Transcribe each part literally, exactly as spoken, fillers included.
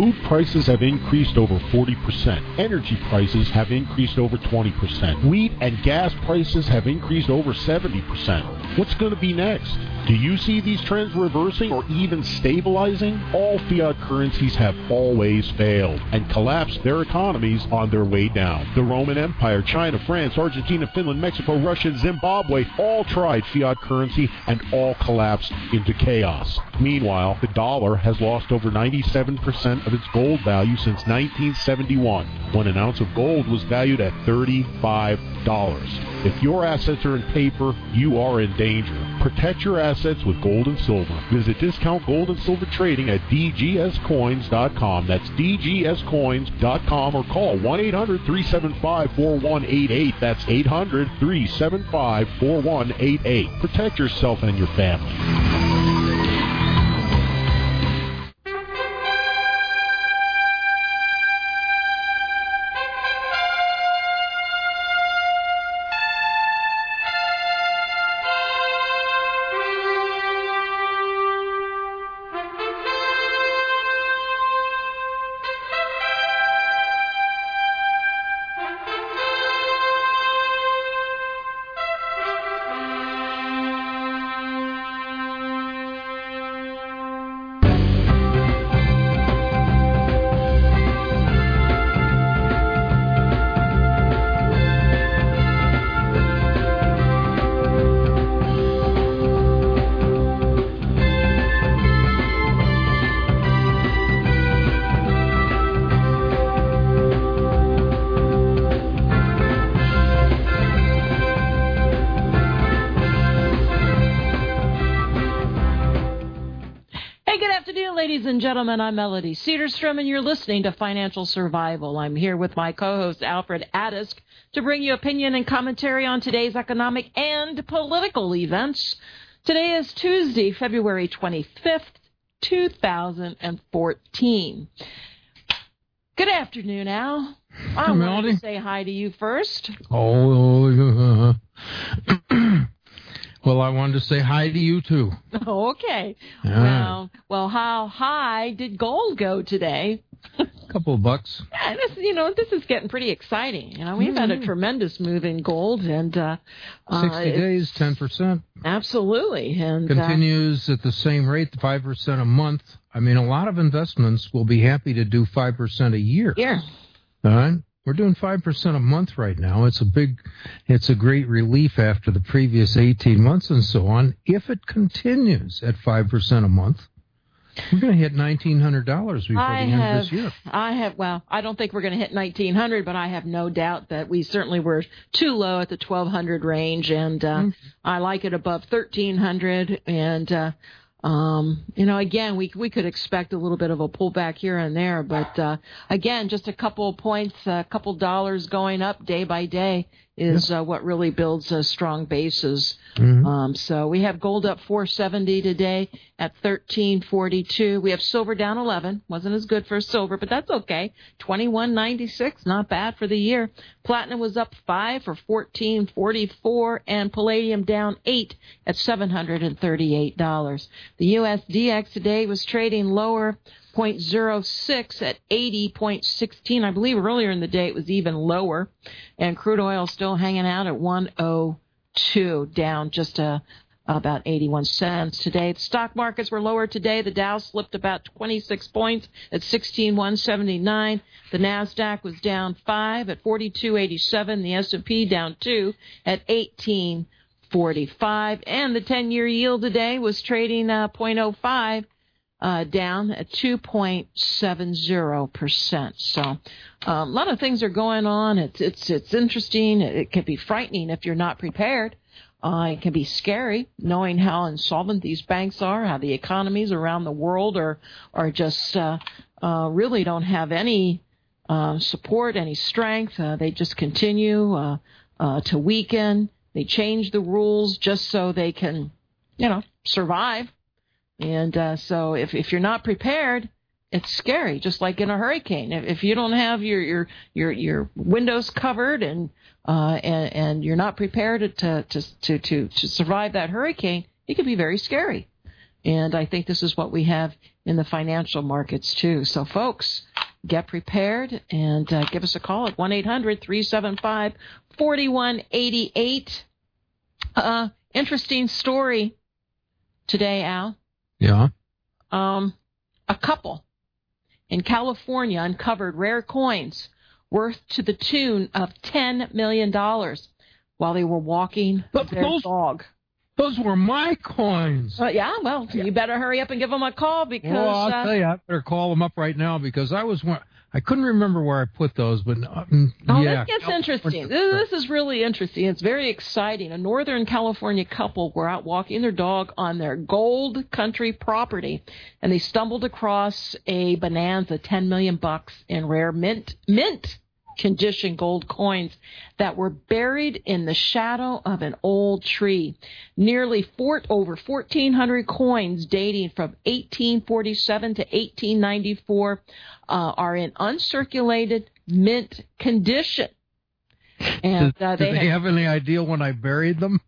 Food prices have increased over forty percent. Energy prices have increased over twenty percent. Wheat and gas prices have increased over seventy percent. What's going to be next? Do you see these trends reversing or even stabilizing? All fiat currencies have always failed and collapsed their economies on their way down. The Roman Empire, China, France, Argentina, Finland, Mexico, Russia, and Zimbabwe all tried fiat currency and all collapsed into chaos. Meanwhile, the dollar has lost over ninety-seven percent of its gold value since nineteen seventy-one, when an ounce of gold was valued at thirty-five dollars. If your assets are in paper, you are in danger. Protect your assets with gold and silver. Visit Discount Gold and Silver Trading at d g s coins dot com. That's d g s coins dot com, or call one eight hundred three seven five four one eight eight. That's eight hundred three seven five four one eight eight. Protect yourself and your family. Ladies and gentlemen, I'm Melody Cedarstrom, and you're listening to Financial Survival. I'm here with my co-host, Alfred Adisk, to bring you opinion and commentary on today's economic and political events. Today is Tuesday, February twenty-fifth, two thousand fourteen. Good afternoon, Al. I Hi, wanted Melody. to say hi to you first. Oh, uh, well, I wanted to say hi to you, too. Okay. All well, well, how high did gold go today? A couple of bucks. Yeah, this, you know, this is getting pretty exciting. You know, we've mm-hmm. had a tremendous move in gold, and uh, sixty uh, days, ten percent. Absolutely, and continues uh, at the same rate, five percent a month. I mean, a lot of investments will be happy to do five percent a year. Yeah. All right. We're doing five percent a month right now. It's a big, it's a great relief after the previous eighteen months and so on. If it continues at five percent a month, we're going to hit nineteen hundred dollars before I the end have, of this year. I have, well, I don't think we're going to hit nineteen hundred, but I have no doubt that we certainly were too low at the twelve hundred range, and uh, mm-hmm. I like it above thirteen hundred, and uh, Um, you know, again, we we could expect a little bit of a pullback here and there, but uh, again, just a couple of points, a couple dollars going up day by day is uh, what really builds uh, strong bases. Mm-hmm. Um, so we have gold up four seventy today at thirteen forty-two. We have silver down eleven. Wasn't as good for silver, but that's okay. twenty-one ninety-six, not bad for the year. Platinum was up five for fourteen forty-four, and palladium down eight at seven hundred thirty-eight dollars. The U S D X today was trading lower, zero point zero six at eighty point one six. I believe earlier in the day it was even lower. And crude oil still hanging out at one oh two, down just a, about eighty-one cents today. The stock markets were lower today. The Dow slipped about twenty-six points at sixteen one seventy-nine. The NASDAQ was down five at forty-two eighty-seven. The S and P down two at eighteen forty-five. And the ten-year yield today was trading uh, zero point zero five. Uh, down at two point seven zero percent. So um, a lot of things are going on. It's it's it's interesting. It, it can be frightening if you're not prepared. Uh, it can be scary knowing how insolvent these banks are, how the economies around the world are are just uh, uh, really don't have any uh, support, any strength. Uh, they just continue uh, uh, to weaken. They change the rules just so they can, you know, survive. And uh, so if, if you're not prepared, it's scary, just like in a hurricane. If, if you don't have your, your, your, your windows covered and, uh, and and you're not prepared to, to, to, to, to survive that hurricane, it can be very scary. And I think this is what we have in the financial markets, too. So, folks, get prepared and uh, give us a call at one eight hundred three seven five four one eight eight. Uh, interesting story today, Al. Yeah. Um, a couple in California uncovered rare coins worth to the tune of ten million dollars while they were walking But their those, dog. Those were my coins. Uh, yeah, well, you better hurry up and give them a call because... Well, I'll uh, tell you, I better call them up right now because I was... I couldn't remember where I put those, but um, oh, yeah. this gets interesting. This, this is really interesting. It's very exciting. A Northern California couple were out walking their dog on their Gold Country property, and they stumbled across a bonanza, ten million bucks in rare mint mint condition gold coins that were buried in the shadow of an old tree. Nearly four, over fourteen hundred coins dating from eighteen forty-seven to eighteen ninety-four uh, are in uncirculated mint condition. And uh, do they, they have, have any idea when I buried them?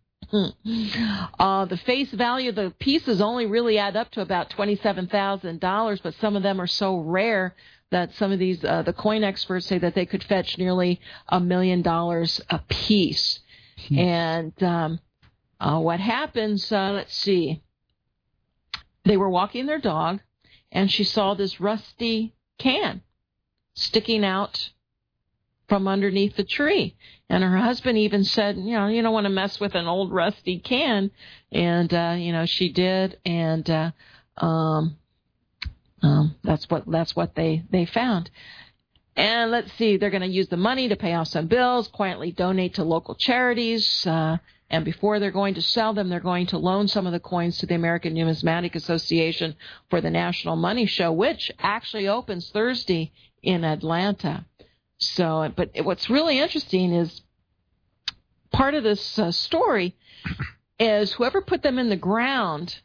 Uh, the face value of the pieces only really add up to about twenty-seven thousand dollars, but some of them are so rare that some of these, uh, the coin experts say that they could fetch nearly a million dollars a piece. Hmm. And um, uh, what happens, uh, let's see, they were walking their dog, and she saw this rusty can sticking out from underneath the tree. And her husband even said, you know, you don't want to mess with an old rusty can. And, uh, you know, she did. And, uh, um, um, that's what, that's what they, they found. And let's see, they're going to use the money to pay off some bills, quietly donate to local charities. Uh, and before they're going to sell them, they're going to loan some of the coins to the American Numismatic Association for the National Money Show, which actually opens Thursday in Atlanta. So, but what's really interesting is part of this uh, story is whoever put them in the ground,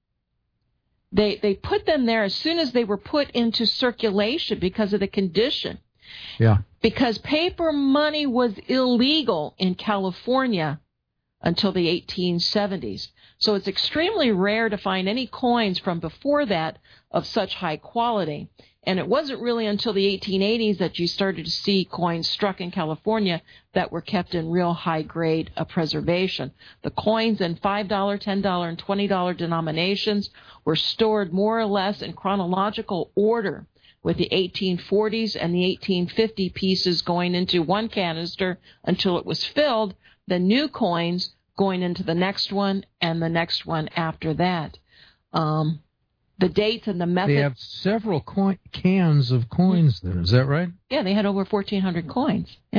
they they put them there as soon as they were put into circulation because of the condition. Yeah. Because paper money was illegal in California until the eighteen seventies. So it's extremely rare to find any coins from before that of such high quality. And it wasn't really until the eighteen eighties that you started to see coins struck in California that were kept in real high grade of preservation. The coins in five dollar, ten dollar, and twenty dollar denominations were stored more or less in chronological order, with the eighteen forties and the eighteen fifty pieces going into one canister until it was filled, the new coins going into the next one and the next one after that. Um, the dates and the method. They have several coin, cans of coins there. Is that right? Yeah, they had over fourteen hundred coins. Yeah.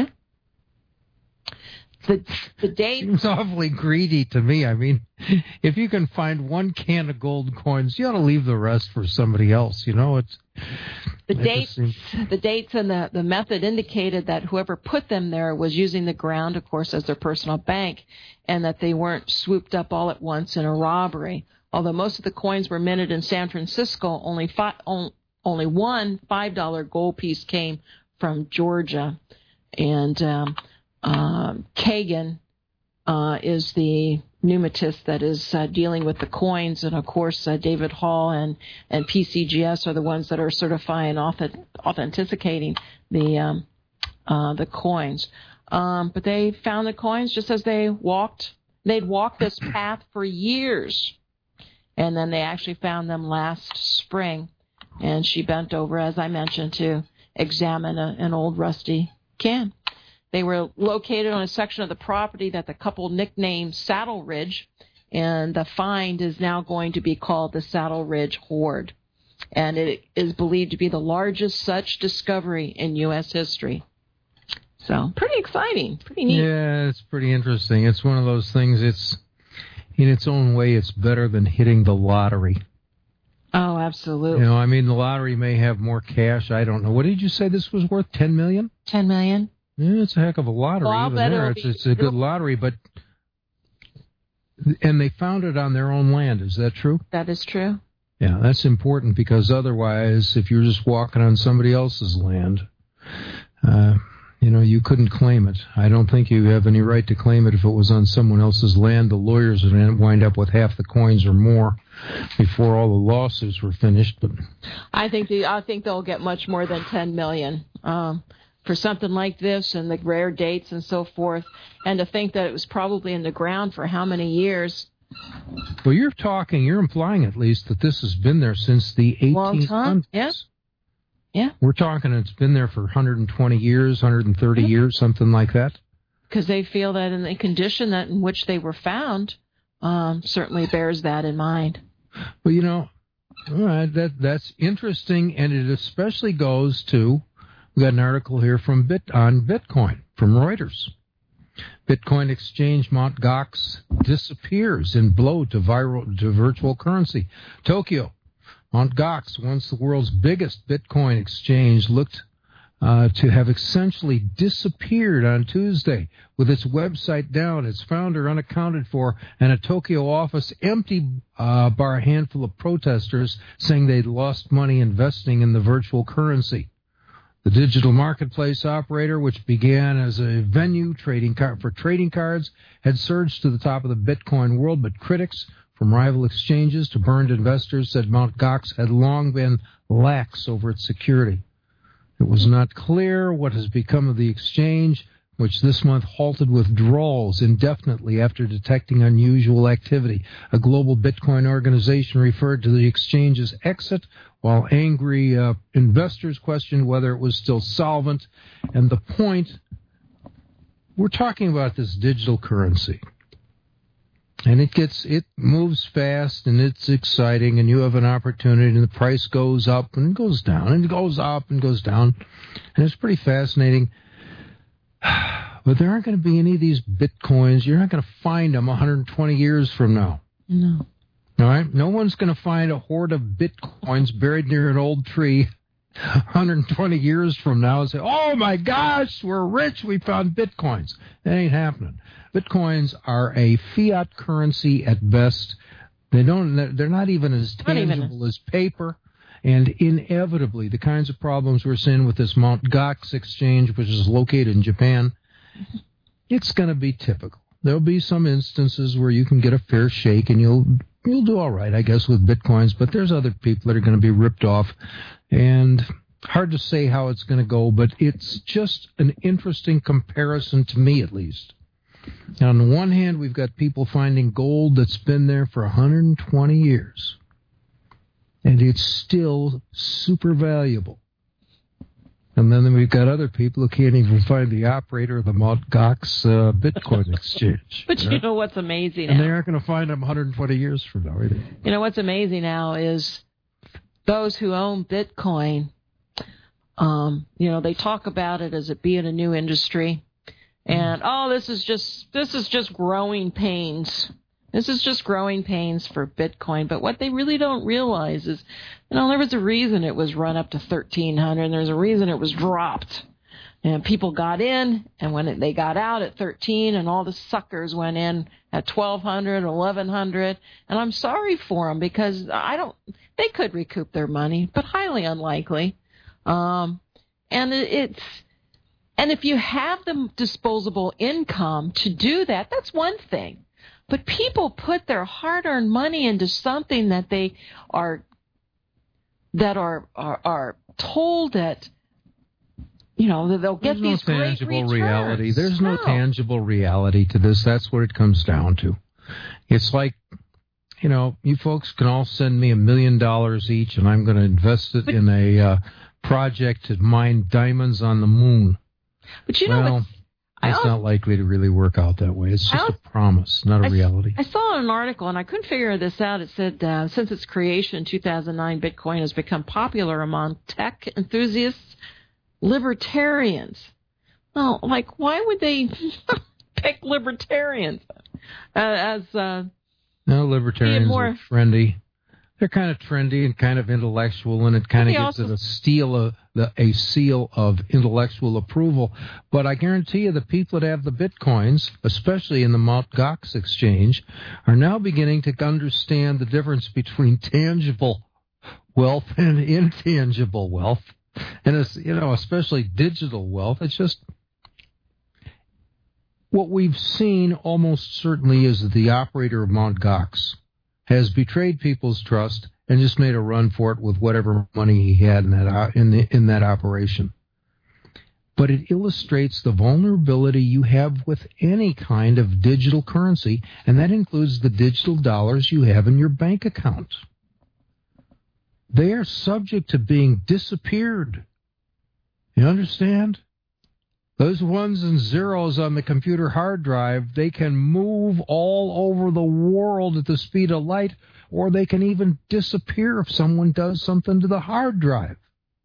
The the date seems awfully greedy to me. I mean, if you can find one can of gold coins, you ought to leave the rest for somebody else. You know, it's the it dates. Seems... The dates and the the method indicated that whoever put them there was using the ground, of course, as their personal bank, and that they weren't swooped up all at once in a robbery. Although most of the coins were minted in San Francisco, only five, only one five dollar gold piece came from Georgia, and. Um, Uh, Kagan uh, is the numismatist that is uh, dealing with the coins, and of course uh, David Hall and, and P C G S are the ones that are certifying, authent- authenticating the um, uh, the coins. Um, but they found the coins just as they walked. They'd walked this path for years, and then they actually found them last spring. And she bent over, as I mentioned, to examine a, an old rusty can. They were located on a section of the property that the couple nicknamed Saddle Ridge, and the find is now going to be called the Saddle Ridge Hoard. And it is believed to be the largest such discovery in U S history. So, pretty exciting, pretty neat. Yeah, it's pretty interesting. It's one of those things, it's, in its own way, it's better than hitting the lottery. Oh, absolutely. You know, I mean, the lottery may have more cash. I don't know. What did you say this was worth? ten million dollars? ten million dollars. Yeah, it's a heck of a lottery. Well, even there. It's, be, it's a good lottery, but and they found it on their own land. Is that true? That is true. Yeah, that's important because otherwise, if you're just walking on somebody else's land, uh, You know, you couldn't claim it. I don't think you have any right to claim it if it was on someone else's land. The lawyers would wind up with half the coins or more before all the lawsuits were finished. But I think the, I think they'll get much more than ten million um, for something like this and the rare dates and so forth. And to think that it was probably in the ground for how many years? Well, you're talking, you're implying at least that this has been there since the eighteen hundreds. Long time, yeah. Yeah. We're talking it's been there for one hundred twenty years, one hundred thirty yeah. years, something like that. Because they feel that in the condition that in which they were found um, certainly bears that in mind. Well, you know, all right, that that's interesting, and it especially goes to, we got an article here from Bit on Bitcoin from Reuters. Bitcoin exchange Mt. Gox disappears in blow to viral to virtual currency. Tokyo. Mt. Gox, once the world's biggest Bitcoin exchange, looked uh, to have essentially disappeared on Tuesday, with its website down, its founder unaccounted for, and a Tokyo office empty uh, by a handful of protesters saying they'd lost money investing in the virtual currency. The digital marketplace operator, which began as a venue trading car- for trading cards, had surged to the top of the Bitcoin world, but critics from rival exchanges to burned investors said Mt. Gox had long been lax over its security. It was not clear what has become of the exchange, which this month halted withdrawals indefinitely after detecting unusual activity. A global Bitcoin organization referred to the exchange's exit, while angry uh, investors questioned whether it was still solvent. And the point, we're talking about this digital currency. And it gets, it moves fast, and it's exciting, and you have an opportunity, and the price goes up and goes down, and it goes up and goes down, and it's pretty fascinating. But there aren't going to be any of these Bitcoins. You're not going to find them one hundred twenty years from now. No. All right? No one's going to find a hoard of Bitcoins buried near an old tree one hundred twenty years from now and say, oh, my gosh, we're rich, we found Bitcoins. That ain't happening. Bitcoins are a fiat currency at best. They don't, they're not even as tangible as paper. And inevitably, the kinds of problems we're seeing with this Mt. Gox exchange, which is located in Japan, it's going to be typical. There'll be some instances where you can get a fair shake, and you'll you'll do all right, I guess, with Bitcoins. But there's other people that are going to be ripped off. And hard to say how it's going to go, but it's just an interesting comparison to me, at least. On the one hand, we've got people finding gold that's been there for one hundred twenty years. And it's still super valuable. And then we've got other people who can't even find the operator of the Mt. Gox uh, Bitcoin exchange. But you know? you know what's amazing And now? they aren't going to find them one hundred twenty years from now, either. You know what's amazing now is those who own Bitcoin, um, you know, they talk about it as it being a new industry. And, oh, this is just this is just growing pains. This is just growing pains for Bitcoin. But what they really don't realize is, you know, there was a reason it was run up to thirteen hundred, and there's a reason it was dropped. And people got in, and when it, they got out at thirteen, and all the suckers went in at twelve hundred, eleven hundred. And I'm sorry for them, because I don't, they could recoup their money, but highly unlikely. Um, and it, it's, and if you have the disposable income to do that, that's one thing. But people put their hard-earned money into something that they are that are are, are told that, you know, that they'll get There's these no great tangible returns. reality. There's no, no tangible reality to this. That's what it comes down to. It's like, you know, you folks can all send me a million dollars each, and I'm going to invest it but, in a uh, project to mine diamonds on the moon. But you know well, what's It's also, not likely to really work out that way. It's just also, a promise, not a I, reality. I saw an article, and I couldn't figure this out. It said, uh, since its creation in two thousand nine, Bitcoin has become popular among tech enthusiasts, libertarians. Well, like, why would they pick libertarians uh, as... Uh, no, libertarians more, are trendy. They're kind of trendy and kind of intellectual, and it kind of gives it a seal of the, a seal of intellectual approval. But I guarantee you, the people that have the bitcoins, especially in the Mt. Gox exchange, are now beginning to understand the difference between tangible wealth and intangible wealth, and it's, you know, especially digital wealth. It's just what we've seen almost certainly is that the operator of Mount Gox has betrayed people's trust and just made a run for it with whatever money he had in that in the, in that operation. But it illustrates the vulnerability you have with any kind of digital currency, and that includes the digital dollars you have in your bank account. They are subject to being disappeared. You understand? Those ones and zeros on the computer hard drive, they can move all over the world at the speed of light, or they can even disappear if someone does something to the hard drive.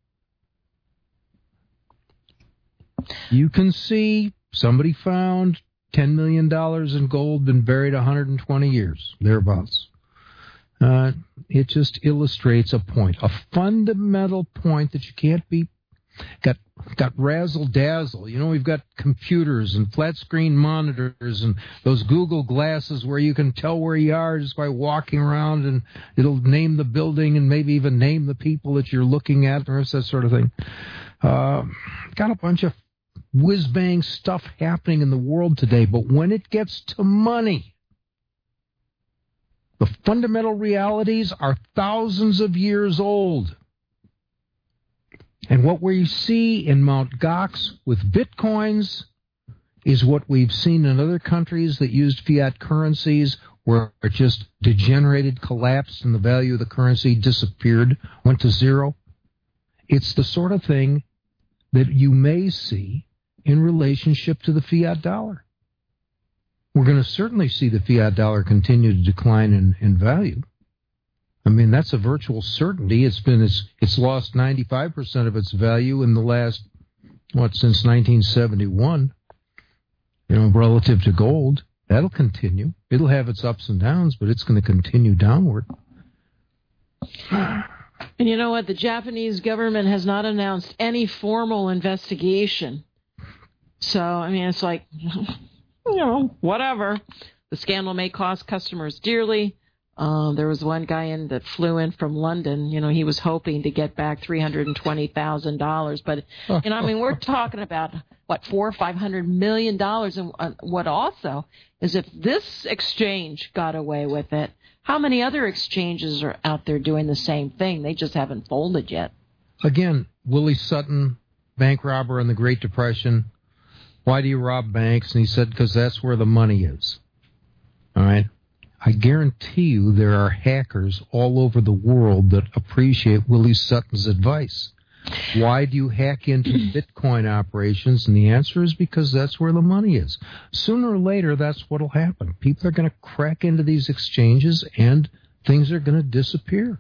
You can see somebody found ten million dollars in gold, been buried one hundred twenty years, thereabouts. Uh, it just illustrates a point, a fundamental point that you can't be got got razzle dazzle. You know, we've got computers and flat screen monitors and those Google glasses where you can tell where you are just by walking around, and it'll name the building and maybe even name the people that you're looking at, or that sort of thing. Uh, got a bunch of whiz-bang stuff happening in the world today, but when it gets to money, the fundamental realities are thousands of years old. And what we see in Mount Gox with bitcoins is what we've seen in other countries that used fiat currencies, where it just degenerated, collapsed, and the value of the currency disappeared, went to zero. It's the sort of thing that you may see in relationship to the fiat dollar. We're going to certainly see the fiat dollar continue to decline in, in value. I mean, that's a virtual certainty. It's been it's, it's lost ninety-five percent of its value in the last, what, since nineteen seventy-one, you know, relative to gold. That'll continue. It'll have its ups and downs, but it's going to continue downward. And you know what? The Japanese government has not announced any formal investigation. So, I mean, it's like, you know, whatever. The scandal may cost customers dearly. Uh, there was one guy in that flew in from London. You know, he was hoping to get back three hundred twenty thousand dollars. But, you know, I mean, we're talking about, what, four or five hundred million dollars. And uh, what also is if this exchange got away with it, how many other exchanges are out there doing the same thing? They just haven't folded yet. Again, Willie Sutton, bank robber in the Great Depression. Why do you rob banks? And he said, because that's where the money is. All right? I guarantee you there are hackers all over the world that appreciate Willie Sutton's advice. Why do you hack into Bitcoin operations? And the answer is because that's where the money is. Sooner or later, that's what will happen. People are going to crack into these exchanges, and things are going to disappear.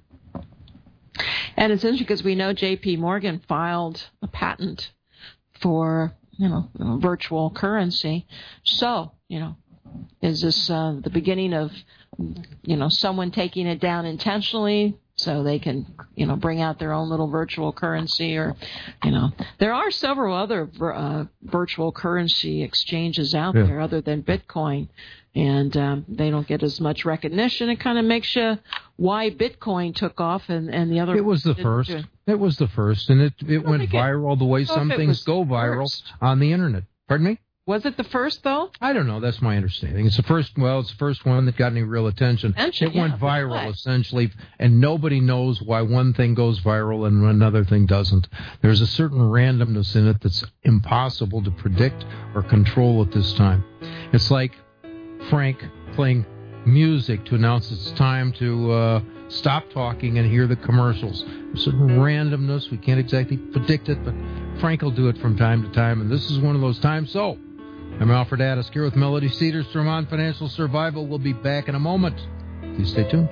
And it's interesting because we know J P Morgan filed a patent for, you know, virtual currency. So, you know, is this uh, the beginning of, you know, someone taking it down intentionally so they can, you know, bring out their own little virtual currency? Or, you know, there are several other uh, virtual currency exchanges out yeah. there other than Bitcoin, and um, they don't get as much recognition. It kind of makes you why Bitcoin took off and, and the other. It was the first. Do. It was the first, and it it went viral the way some things go viral first. On the internet. Pardon me? Was it the first, though? I don't know. That's my understanding. It's the first, well, it's the first one that got any real attention. attention it yeah, went viral, essentially, and nobody knows why one thing goes viral and another thing doesn't. There's a certain randomness in it that's impossible to predict or control at this time. It's like Frank playing music to announce it's time to uh, stop talking and hear the commercials. There's a certain randomness. We can't exactly predict it, but Frank will do it from time to time, and this is one of those times. So, I'm Alfred Addis here with Melody Cedars from On Financial Survival. We'll be back in a moment. Please stay tuned.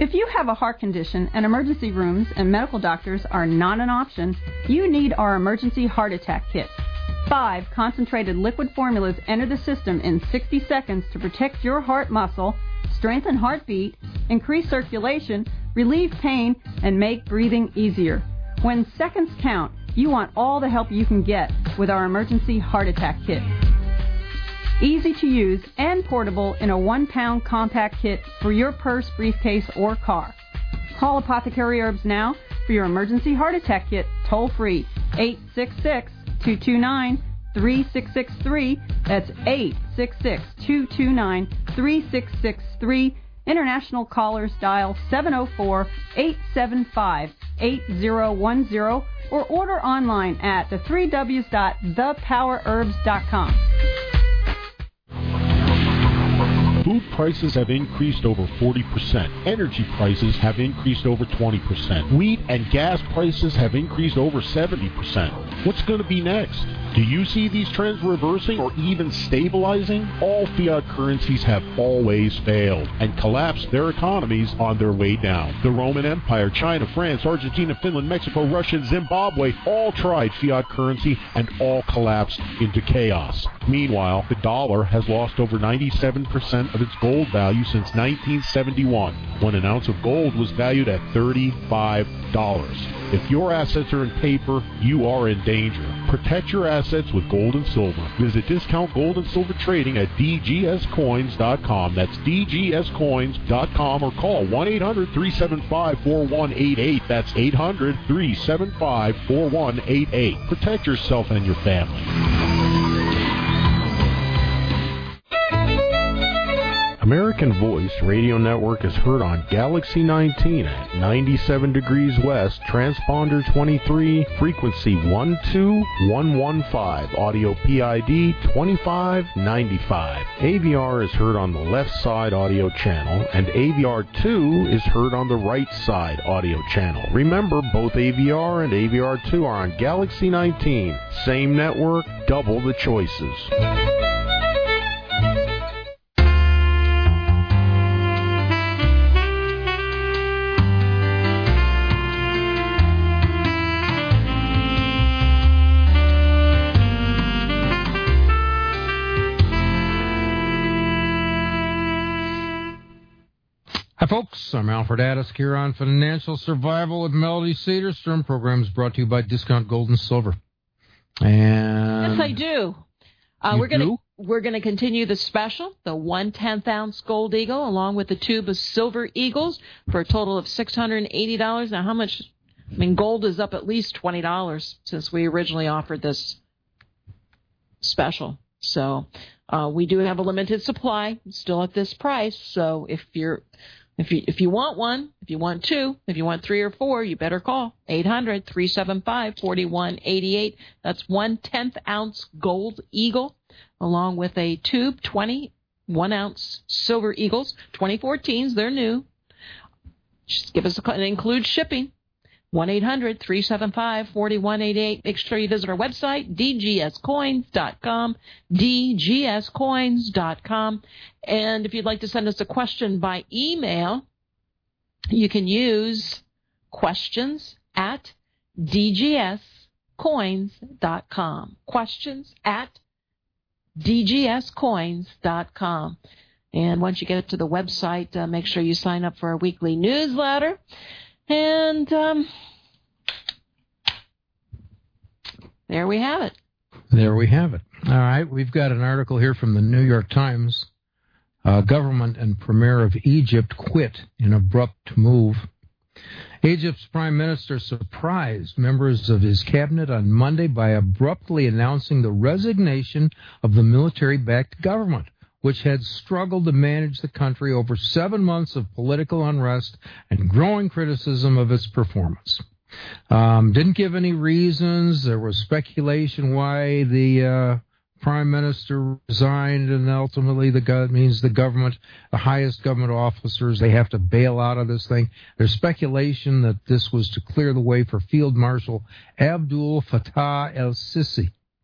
If you have a heart condition and emergency rooms and medical doctors are not an option, you need our emergency heart attack kit. Five concentrated liquid formulas enter the system in sixty seconds to protect your heart muscle, strengthen heartbeat, increase circulation, relieve pain, and make breathing easier. When seconds count, you want all the help you can get with our emergency heart attack kit. Easy to use and portable in a one-pound compact kit for your purse, briefcase, or car. Call Apothecary Herbs now for your emergency heart attack kit toll-free, eight six six, two two nine, three six six three. That's eight six six, two two nine, three six six three. International callers dial seven oh four, eight seven five, eight oh one oh or order online at the three W's dot the power herbs dot com. Food prices have increased over forty percent. Energy prices have increased over twenty percent. Wheat and gas prices have increased over seventy percent. What's going to be next? Do you see these trends reversing or even stabilizing? All fiat currencies have always failed and collapsed their economies on their way down. The Roman Empire, China, France, Argentina, Finland, Mexico, Russia, and Zimbabwe all tried fiat currency and all collapsed into chaos. Meanwhile, the dollar has lost over ninety-seven percent of its gold value since nineteen seventy-one, when an ounce of gold was valued at thirty-five dollars. If your assets are in paper, you are in danger. Protect your assets with gold and silver. Visit Discount Gold and Silver Trading at d g s coins dot com. That's d g s coins dot com or call one eight hundred, three seven five, four one eight eight. That's eight hundred, three seven five, four one eight eight. Protect yourself and your family. American Voice Radio Network is heard on Galaxy nineteen at ninety-seven degrees west, transponder twenty-three, frequency one two one one five, audio P I D twenty-five ninety-five. A V R is heard on the left side audio channel, and A V R two is heard on the right side audio channel. Remember, both A V R and A V R two are on Galaxy nineteen. Same network, double the choices. Hi, folks. I'm Alfred Addis here on Financial Survival with Melody Cedarstrom. Program is brought to you by Discount Gold and Silver. And yes, I do. Uh, we're going to we're going to continue the special, the one tenth ounce Gold Eagle, along with the tube of Silver Eagles, for a total of six hundred eighty dollars. Now, how much? I mean, gold is up at least twenty dollars since we originally offered this special. So uh, we do have a limited supply, still at this price. So if you're If you if you want one, if you want two, if you want three or four, you better call eight hundred, three seven five, four one eight eight. That's one tenth ounce Gold Eagle, along with a tube, twenty-one ounce Silver Eagles, twenty fourteens. They're new. Just give us a call. It includes shipping. one eight hundred, three seven five, four one eight eight. Make sure you visit our website, d g s coins dot com, d g s coins dot com. And if you'd like to send us a question by email, you can use questions at d g s coins dot com. Questions at d g s coins dot com. And once you get to the website, uh, make sure you sign up for our weekly newsletter. And um, there we have it. There we have it. All right, we've got an article here from the New York Times. Uh, government and Premier of Egypt quit in abrupt move. Egypt's prime minister surprised members of his cabinet on Monday by abruptly announcing the resignation of the military-backed government, which had struggled to manage the country over seven months of political unrest and growing criticism of its performance. Um, didn't give any reasons. There was speculation why the uh, prime minister resigned, and ultimately the go- means the government, the highest government officers, they have to bail out of this thing. There's speculation that this was to clear the way for Field Marshal Abdul Fattah el-Sisi,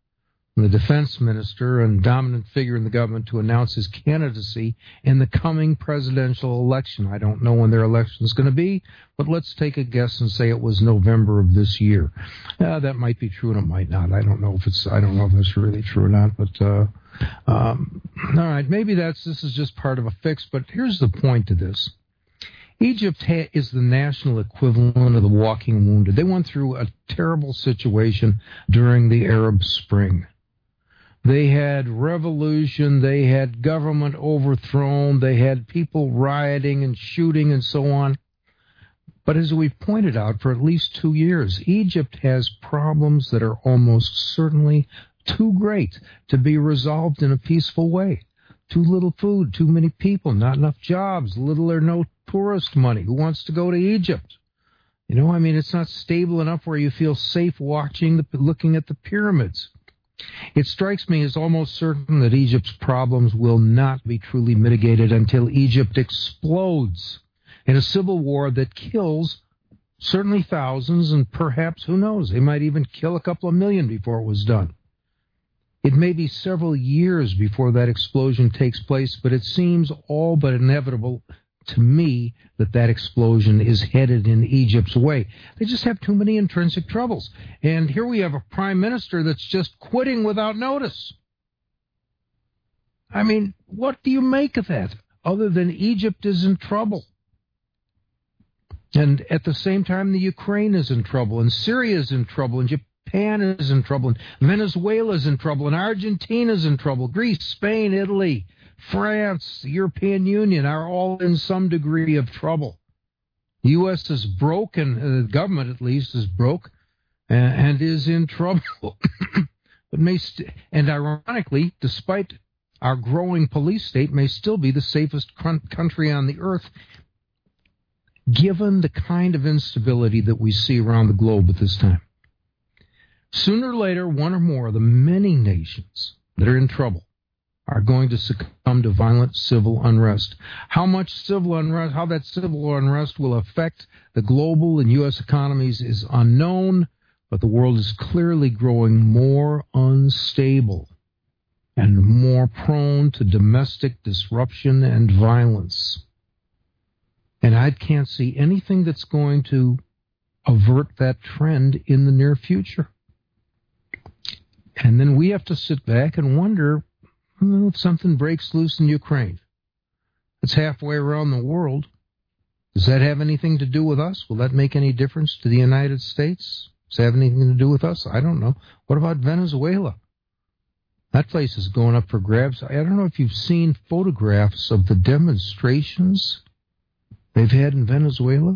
the defense minister and dominant figure in the government, to announce his candidacy in the coming presidential election. I don't know when their election is going to be, but let's take a guess and say it was November of this year. Uh, that might be true and it might not. I don't know if it's. I don't know if it's really true or not. But uh, um, all right, maybe that's this is just part of a fix. But here's the point to this. Egypt ha- is the national equivalent of the walking wounded. They went through a terrible situation during the Arab Spring. They had revolution, they had government overthrown, they had people rioting and shooting and so on. But as we've pointed out for at least two years, Egypt has problems that are almost certainly too great to be resolved in a peaceful way. Too little food, too many people, not enough jobs, little or no tourist money. Who wants to go to Egypt? You know, I mean, it's not stable enough where you feel safe watching, the, looking at the pyramids. It strikes me as almost certain that Egypt's problems will not be truly mitigated until Egypt explodes in a civil war that kills certainly thousands and perhaps, who knows, they might even kill a couple of million before it was done. It may be several years before that explosion takes place, but it seems all but inevitable to me that that explosion is headed in Egypt's way. They just have too many intrinsic troubles. And here we have a prime minister that's just quitting without notice. I mean, what do you make of that, other than Egypt is in trouble? And at the same time, the Ukraine is in trouble, and Syria is in trouble, and Japan is in trouble, and Venezuela is in trouble, and Argentina is in trouble, Greece, Spain, Italy, France, the European Union are all in some degree of trouble. The U S is broken, uh, the government at least is broke, uh, and is in trouble. but may st- and ironically, despite our growing police state, may still be the safest con- country on the earth, given the kind of instability that we see around the globe at this time. Sooner or later, one or more of the many nations that are in trouble are going to succumb to violent civil unrest. How much civil unrest, how that civil unrest will affect the global and U S economies is unknown, but the world is clearly growing more unstable and more prone to domestic disruption and violence. And I can't see anything that's going to avert that trend in the near future. And then we have to sit back and wonder, well, if something breaks loose in Ukraine, it's halfway around the world. Does that have anything to do with us? Will that make any difference to the United States? Does it have anything to do with us? I don't know. What about Venezuela? That place is going up for grabs. I don't know if you've seen photographs of the demonstrations they've had in Venezuela.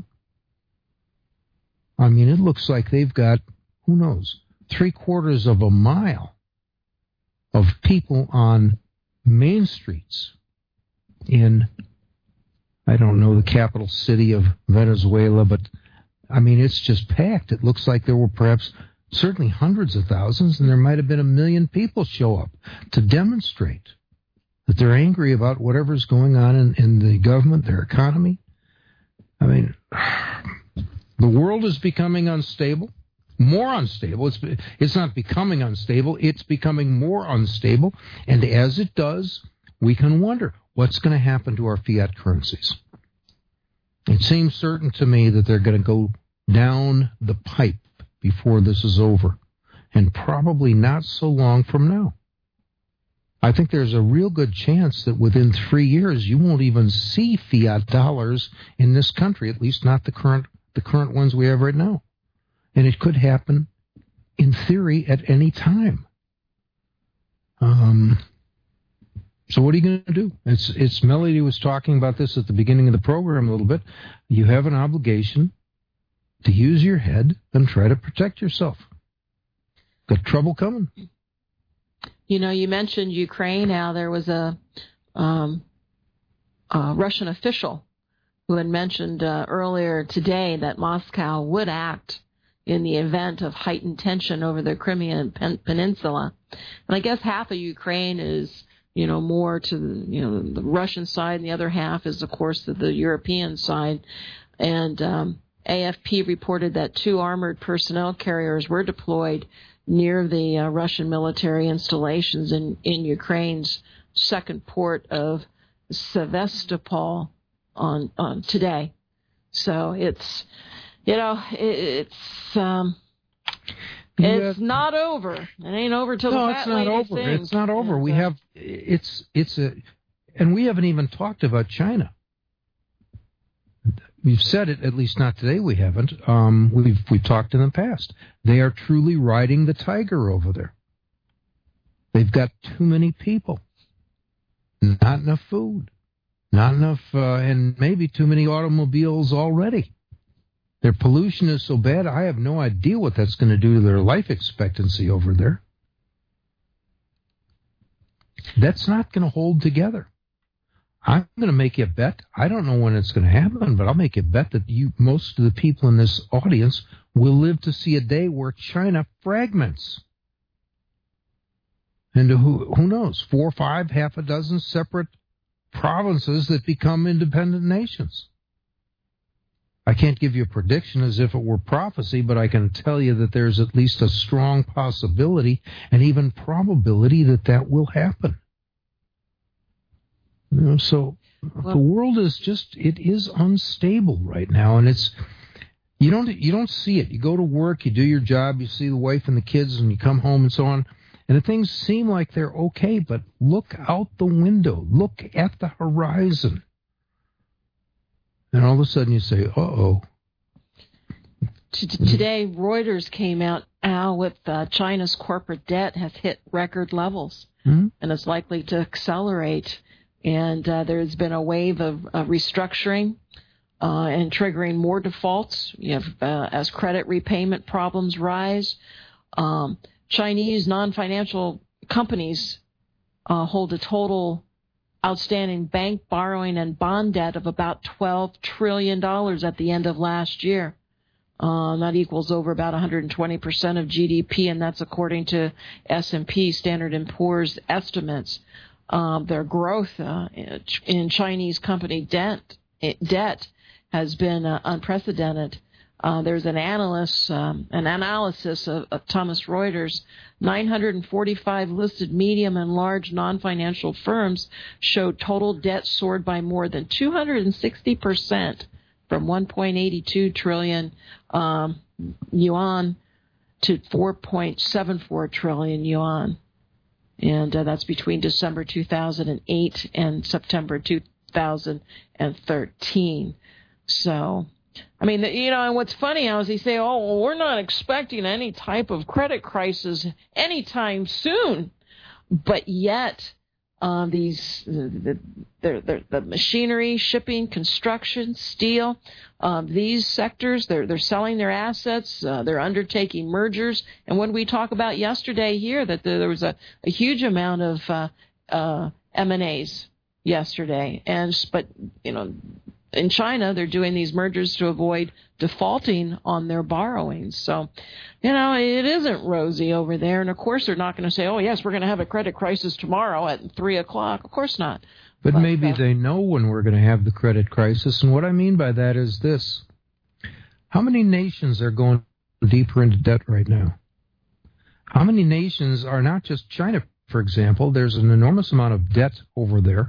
I mean, it looks like they've got, who knows, three quarters of a mile of people on main streets in, I don't know, the capital city of Venezuela, but, I mean, it's just packed. It looks like there were perhaps certainly hundreds of thousands, and there might have been a million people show up to demonstrate that they're angry about whatever's going on in, in the government, their economy. I mean, the world is becoming unstable. More unstable. It's, it's not becoming unstable. It's becoming more unstable. And as it does, we can wonder what's going to happen to our fiat currencies. It seems certain to me that they're going to go down the pipe before this is over, and probably not so long from now. I think there's a real good chance that within three years you won't even see fiat dollars in this country, at least not the current the current ones we have right now. And it could happen, in theory, at any time. Um, so what are you going to do? It's, it's Melody was talking about this at the beginning of the program a little bit. You have an obligation to use your head and try to protect yourself. Got trouble coming. You know, you mentioned Ukraine. Now there was a, um, a Russian official who had mentioned uh, earlier today that Moscow would act in the event of heightened tension over the Crimean pen- Peninsula. And I guess half of Ukraine is, you know, more to the, you know, the Russian side, and the other half is, of course, the, the European side. And um, A F P reported that two armored personnel carriers were deployed near the uh, Russian military installations in, in Ukraine's second port of Sevastopol on, on today. So it's, you know, it, it's um, it's yeah. not over. It ain't over till no, the fat it's not lady over. sings. It's not over. And, we uh, have it's it's a, and we haven't even talked about China. We've said it, at least not today. We haven't. Um, we've we've talked in the past. They are truly riding the tiger over there. They've got too many people, not enough food, not enough, uh, and maybe too many automobiles already. Their pollution is so bad, I have no idea what that's going to do to their life expectancy over there. That's not going to hold together. I'm going to make you a bet. I don't know when it's going to happen, but I'll make you a bet that you, most of the people in this audience will live to see a day where China fragments. And who, who knows, four, five, half a dozen separate provinces that become independent nations. I can't give you a prediction as if it were prophecy, but I can tell you that there's at least a strong possibility and even probability that that will happen. You know, so well, the world is just, it is unstable right now, and it's, you don't, you don't see it. You go to work, you do your job, you see the wife and the kids, and you come home and so on, and the things seem like they're okay, but look out the window, look at the horizon. And all of a sudden you say, uh-oh. Today, Reuters came out, Al, with uh, China's corporate debt has hit record levels, mm-hmm. and it's likely to accelerate. And uh, there's been a wave of uh, restructuring uh, and triggering more defaults. You have, uh, as credit repayment problems rise. Um, Chinese non-financial companies uh, hold a total outstanding bank borrowing and bond debt of about twelve trillion dollars at the end of last year. Uh, that equals over about one hundred twenty percent of G D P, and that's according to S and P, Standard and Poor's estimates. Uh, their growth uh, in Chinese company debt debt has been uh, unprecedented. Uh, there's an analyst, um, an analysis of, of Thomson Reuters. nine hundred forty-five listed medium and large non-financial firms showed total debt soared by more than two hundred sixty percent from one point eight two trillion um, yuan to four point seven four trillion yuan. And uh, that's between December two thousand eight and September two thousand thirteen. So, I mean, you know, and what's funny now is they say, oh, well, we're not expecting any type of credit crisis anytime soon. But yet, uh, these, the, the, the, the machinery, shipping, construction, steel, um, these sectors, they're, they're selling their assets, uh, they're undertaking mergers. And when we talk about yesterday here, that there was a, a huge amount of uh, uh, M and A's yesterday. And, but, you know, in China, they're doing these mergers to avoid defaulting on their borrowings. So, you know, it isn't rosy over there. And, of course, they're not going to say, oh, yes, we're going to have a credit crisis tomorrow at three o'clock. Of course not. But, but maybe uh, uh, they know when we're going to have the credit crisis. And what I mean by that is this. How many nations are going deeper into debt right now? How many nations are not just China, for example? There's an enormous amount of debt over there.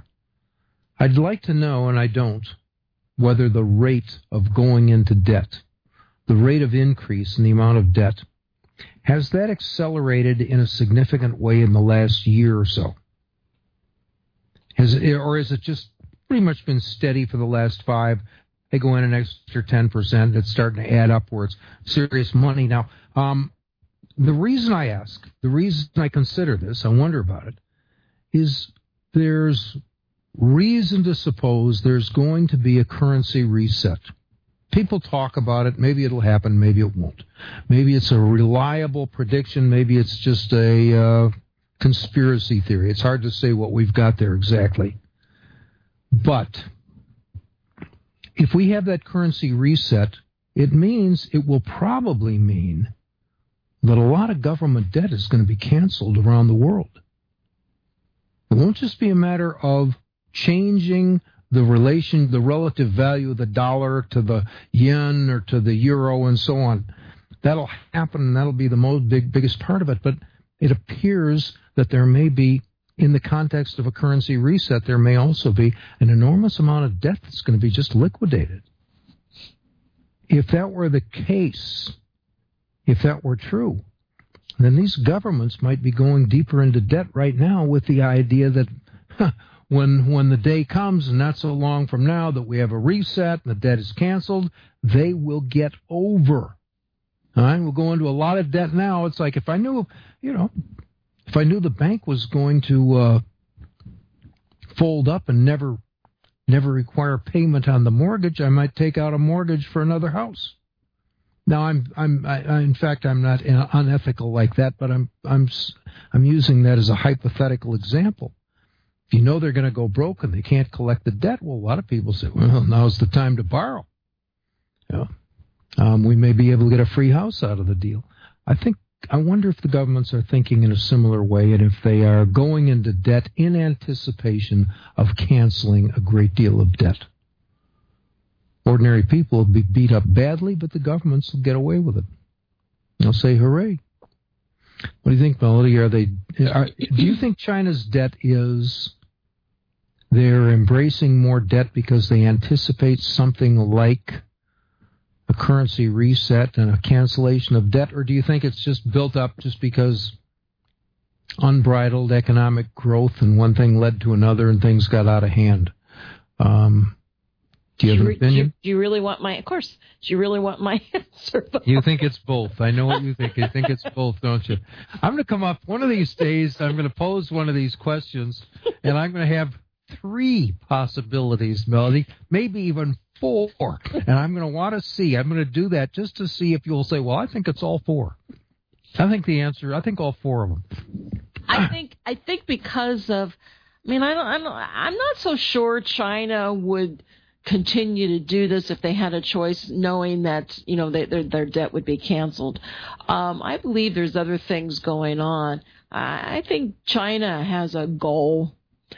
I'd like to know, and I don't, whether the rate of going into debt, the rate of increase in the amount of debt, has that accelerated in a significant way in the last year or so? Has it, or has it just pretty much been steady for the last five? They go in an extra ten percent. It's starting to add up where it's serious money. Now, um, the reason I ask, the reason I consider this, I wonder about it, is there's reason to suppose there's going to be a currency reset. People talk about it. Maybe it'll happen. Maybe it won't. Maybe it's a reliable prediction. Maybe it's just a uh, conspiracy theory. It's hard to say what we've got there exactly. But if we have that currency reset, it means, it will probably mean that a lot of government debt is going to be canceled around the world. It won't just be a matter of changing the relation, the relative value of the dollar to the yen or to the euro and so on. That'll happen, and that'll be the most big, biggest part of it. But it appears that there may be, in the context of a currency reset, there may also be an enormous amount of debt that's going to be just liquidated. If that were the case, if that were true, then these governments might be going deeper into debt right now with the idea that huh, when when the day comes, and not so long from now, that we have a reset and the debt is canceled, they will get over. All right, we'll go into a lot of debt now. It's like if I knew, you know, if I knew the bank was going to uh, fold up and never never require payment on the mortgage, I might take out a mortgage for another house. Now, I'm, I'm, I, I, in fact, I'm not unethical like that, but I'm, I'm, I'm using that as a hypothetical example. If you know they're going to go broke and they can't collect the debt, well, a lot of people say, well, now's the time to borrow. You know, um, we may be able to get a free house out of the deal. I think, I wonder if the governments are thinking in a similar way, and if they are going into debt in anticipation of canceling a great deal of debt. Ordinary people will be beat up badly, but the governments will get away with it. They'll say, hooray. What do you think, Melody? Are they? Are, do you think China's debt is they're embracing more debt because they anticipate something like a currency reset and a cancellation of debt, or do you think it's just built up just because unbridled economic growth and one thing led to another and things got out of hand? Um Do you have an opinion? Do you, do you really want my, of course, do you really want my answer? You think it's both. I know what you think. You think it's both, don't you? I'm going to come up one of these days, I'm going to pose one of these questions, and I'm going to have three possibilities, Melody, maybe even four. And I'm going to want to see, I'm going to do that just to see if you'll say, well, I think it's all four. I think the answer, I think all four of them. I think, I think because of, I mean, I don't, I don't, I'm not so sure China would continue to do this if they had a choice, knowing that, you know, they, their, their debt would be canceled. Um, I believe there's other things going on. I, I think China has a goal,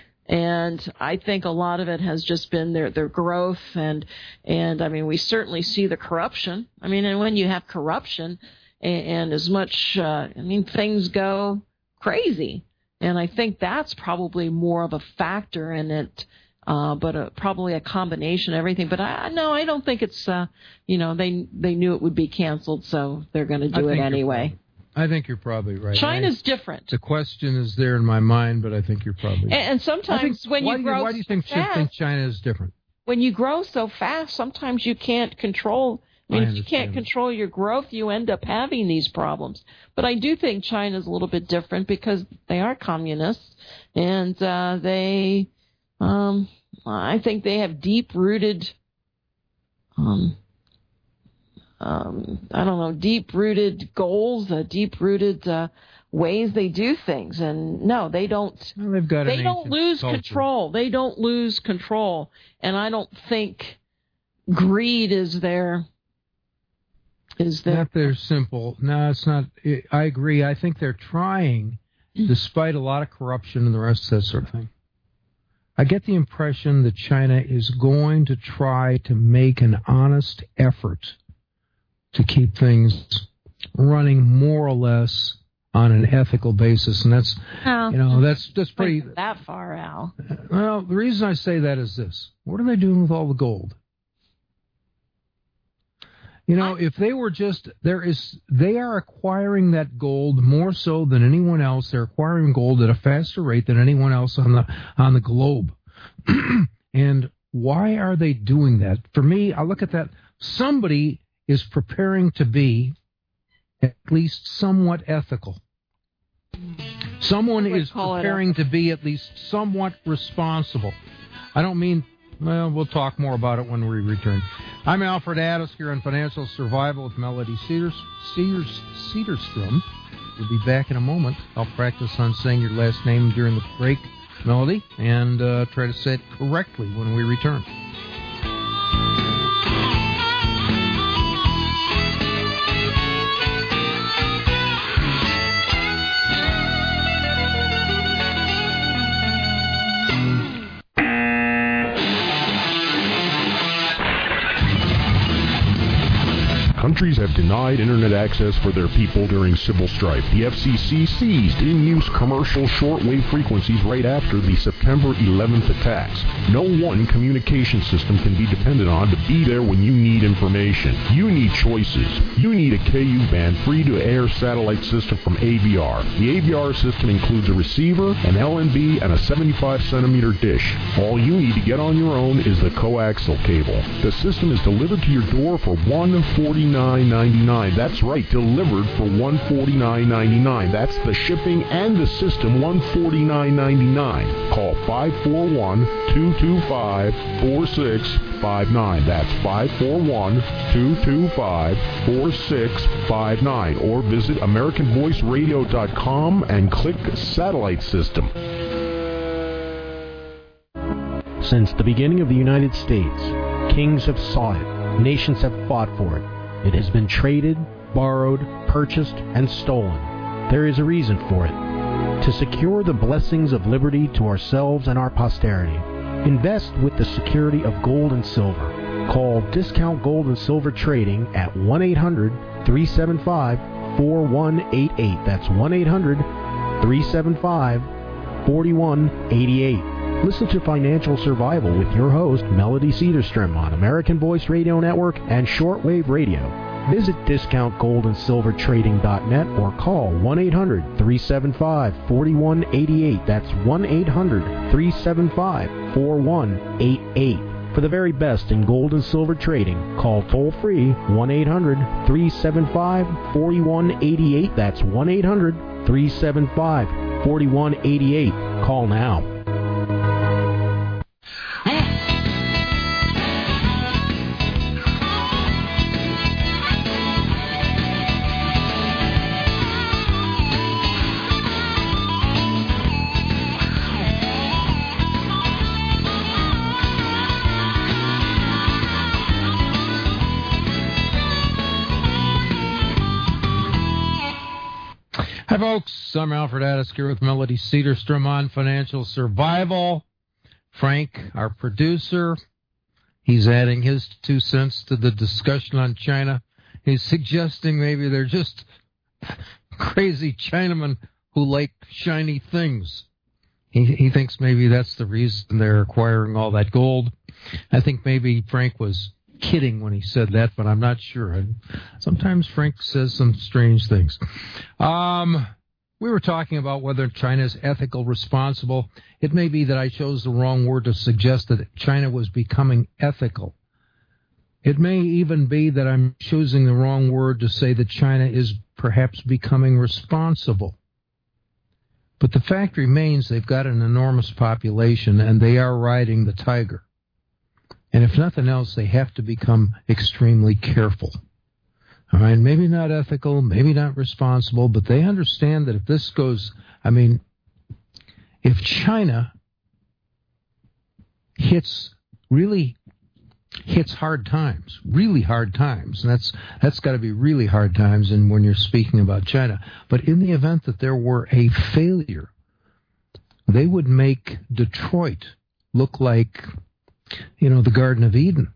and I think a lot of it has just been their, their growth, and, and I mean, we certainly see the corruption. I mean, and when you have corruption and, and as much, uh, I mean, things go crazy. And I think that's probably more of a factor in it. Uh, but uh, probably a combination of everything. But I no, I don't think it's, uh, you know, they they knew it would be canceled, so they're going to do it anyway. I think you're probably right. China's I, different. The question is there in my mind, but I think you're probably right. And, and sometimes think, when you why grow do you, why do you think, so fast, think China is different? When you grow so fast, sometimes you can't control. I mean, I if you can't that. control your growth, you end up having these problems. But I do think China's a little bit different because they are communists, and uh, they... Um, I think they have deep-rooted, um, um, I don't know, deep-rooted goals, uh, deep-rooted uh, ways they do things. And no, they don't. Well, they've got they an don't lose culture. control. They don't lose control. And I don't think greed is their. Is their. Not their simple. No, it's not. I agree. I think they're trying, despite a lot of corruption and the rest of that sort of thing. I get the impression that China is going to try to make an honest effort to keep things running more or less on an ethical basis, and that's oh, you know that's that's pretty that far out. Well, the reason I say that is this: what are they doing with all the gold? You know, if they were just there is they are acquiring that gold more so than anyone else. They're acquiring gold at a faster rate than anyone else on the on the globe. And why are they doing that? For me, I look at that. Somebody is preparing to be at least somewhat ethical. Someone is preparing to be at least somewhat responsible. I don't mean. Well, we'll talk more about it when we return. I'm Alfred Addis here on Financial Survival with Melody Cedars, Cedars, Cedarstrom. We'll be back in a moment. I'll practice on saying your last name during the break, Melody, and uh, try to say it correctly when we return. Countries have denied internet access for their people during civil strife. The F C C seized in-use commercial shortwave frequencies right after the September eleventh attacks. No one communication system can be depended on to be there when you need information. You need choices. You need a K U band free-to-air satellite system from A B R. The A B R system includes a receiver, an L N B, and a seventy-five centimeter dish. All you need to get on your own is the coaxial cable. The system is delivered to your door for one hundred forty-nine ninety-nine. That's right, delivered for one hundred forty-nine ninety-nine. That's the shipping and the system, one hundred forty-nine ninety-nine. Call five four one, two two five, four six five nine. That's five four one, two two five, four six five nine. Or visit American Voice Radio dot com and click Satellite System. Since the beginning of the United States, kings have sought it, nations have fought for it. It has been traded, borrowed, purchased, and stolen. There is a reason for it. To secure the blessings of liberty to ourselves and our posterity, invest with the security of gold and silver. Call Discount Gold and Silver Trading at one eight hundred, three seven five, four one eight eight. That's one eight hundred, three seven five, four one eight eight. Listen to Financial Survival with your host, Melody Cedarstrom, on American Voice Radio Network and Shortwave Radio. Visit discount gold and silver trading dot net or call one eight hundred, three seven five, four one eight eight. That's one eight hundred, three seven five, four one eight eight. For the very best in gold and silver trading, call toll-free one eight hundred, three seven five, four one eight eight. That's one eight hundred, three seven five, four one eight eight. Call now. Hi, folks. I'm Alfred Addis here with Melody Cedarstrom on Financial Survival. Frank, our producer, he's adding his two cents to the discussion on China. He's suggesting maybe they're just crazy Chinamen who like shiny things. He, he thinks maybe that's the reason they're acquiring all that gold. I think maybe Frank was kidding when he said that, but I'm not sure. And sometimes Frank says some strange things. Um, we were talking about whether China is ethical, responsible. It may be that I chose the wrong word to suggest that China was becoming ethical. It may even be that I'm choosing the wrong word to say that China is perhaps becoming responsible. But the fact remains they've got an enormous population, and they are riding the tiger. And if nothing else, they have to become extremely careful. All right, maybe not ethical, maybe not responsible, but they understand that if this goes, I mean, if China hits, really hits hard times, really hard times, and that's that's got to be really hard times and when you're speaking about China, but in the event that there were a failure, they would make Detroit look like, you know, the Garden of Eden.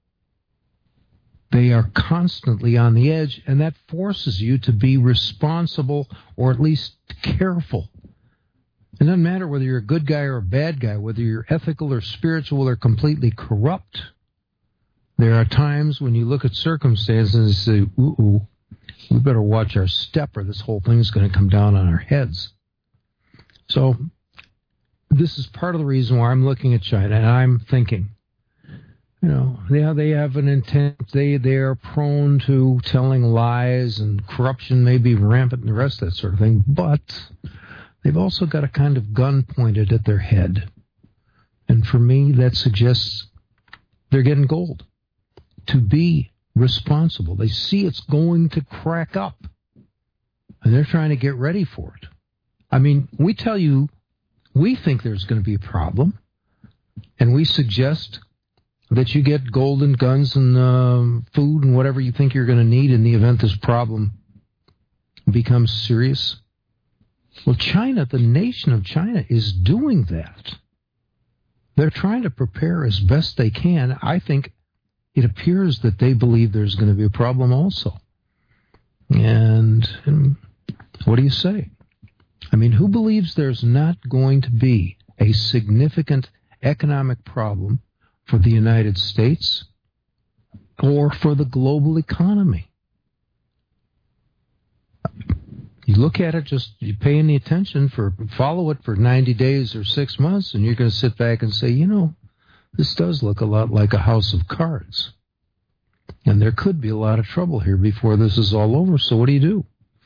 They are constantly on the edge, and that forces you to be responsible or at least careful. It doesn't matter whether you're a good guy or a bad guy, whether you're ethical or spiritual or completely corrupt. There are times when you look at circumstances and say, ooh, ooh, we better watch our step or this whole thing is going to come down on our heads. So this is part of the reason why I'm looking at China, and I'm thinking, you know, yeah, they have an intent. They they are prone to telling lies, and corruption may be rampant and the rest of that sort of thing. But they've also got a kind of gun pointed at their head. And for me, that suggests they're getting gold. To be responsible. They see it's going to crack up. And they're trying to get ready for it. I mean, we tell you, we think there's going to be a problem. And we suggest that you get gold and guns and uh, food and whatever you think you're going to need in the event this problem becomes serious. Well, China, the nation of China, is doing that. They're trying to prepare as best they can. I think it appears that they believe there's going to be a problem also. And, and what do you say? I mean, who believes there's not going to be a significant economic problem for the United States or for the global economy? You look at it, just you pay any attention for, follow it for ninety days or six months, and you're going to sit back and say, you know, this does look a lot like a house of cards. And there could be a lot of trouble here before this is all over. So what do you do?